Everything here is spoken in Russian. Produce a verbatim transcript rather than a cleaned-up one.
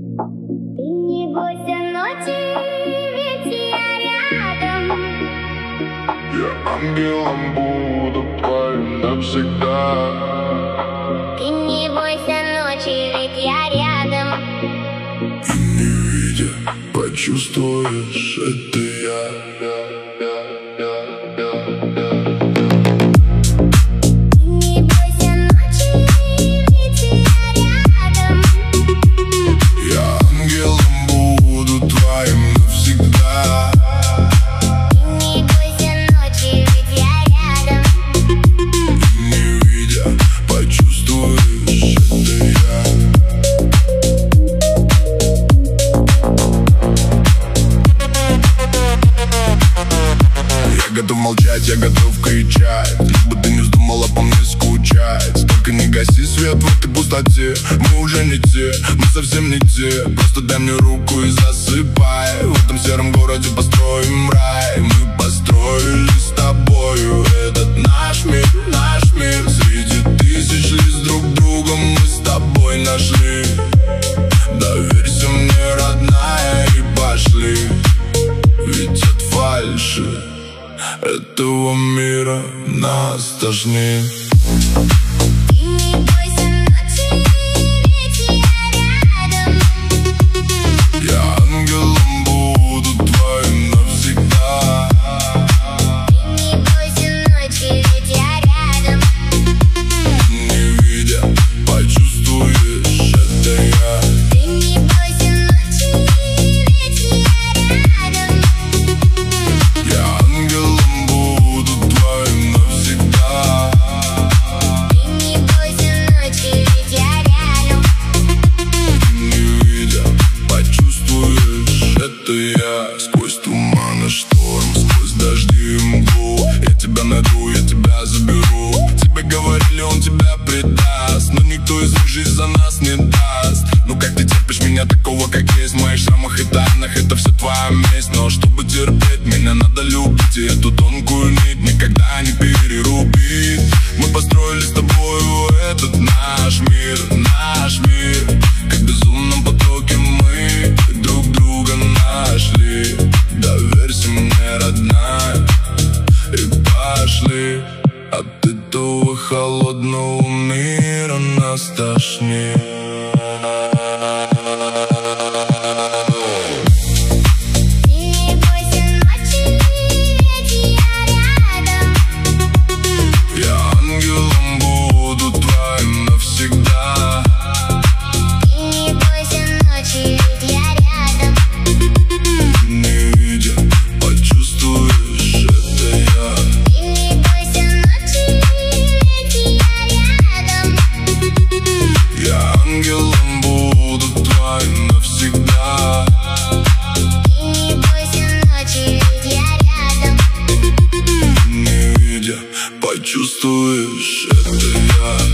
Ты не бойся ночи, ведь я рядом. Я ангелом буду твоим навсегда. Ты не бойся ночи, ведь я рядом. И не видя, почувствуешь, это я, я, я, я, я, я. Не бойся ночи, ведь я рядом. Я ангелом буду твоим навсегда. Не бойся ночи, ведь я рядом. Не видя, почувствуешь, это я. Я готов молчать, я готов кричать, лишь бы ты не вздумала по мне скучать. Только не гаси свет в этой пустоте. Мы уже не те, мы совсем не те. Просто дай мне руку и засыпай. В этом сером городе построим рай. Мы построили с тобою этот наш мир, наш мир. Среди тысяч лиц друг друга мы с тобой нашли. Доверься мне, родная, и пошли. Ведь от фальши этого мира нас тошнит. Не бойся ночи, ведь я рядом. Я ангелом буду твоим навсегда. Не бойся ночи, ведь я рядом. Не видя, почувствуешь, это я. Ты не бойся ночи, ведь я рядом. Я ангелом буду твоим навсегда. Не бойся ночи, ведь я рядом. Не видя, почувствуешь, это я. Сквозь туман и шторм, сквозь дожди и мглу. Я тебя найду, я тебя заберу. Тебе говорили, он тебя предаст, но никто из них жизнь за нас не даст. Ну как ты терпишь меня такого, как есть? В моих шрамах и тайнах это все твоя месть. Но чтобы терпеть, меня надо любить. И эту тонкую нить никогда не перерубить. Мы построили с тобою этот наш мир, наш мир. Как в безумном потоке мы друг друга нашли. Доверься мне, родная, и пошли. От этого холодного мира нас тошнит. Не бойся ночи, ведь я рядом. Я ангелом буду твоим навсегда. Не бойся ночи, ведь я рядом. Не видя, почувствуешь, это я. Не бойся ночи, ведь я рядом. Я ангелом буду твоим навсегда. Не бойся ночи, ведь я рядом. Не видя, почувствуешь, это я.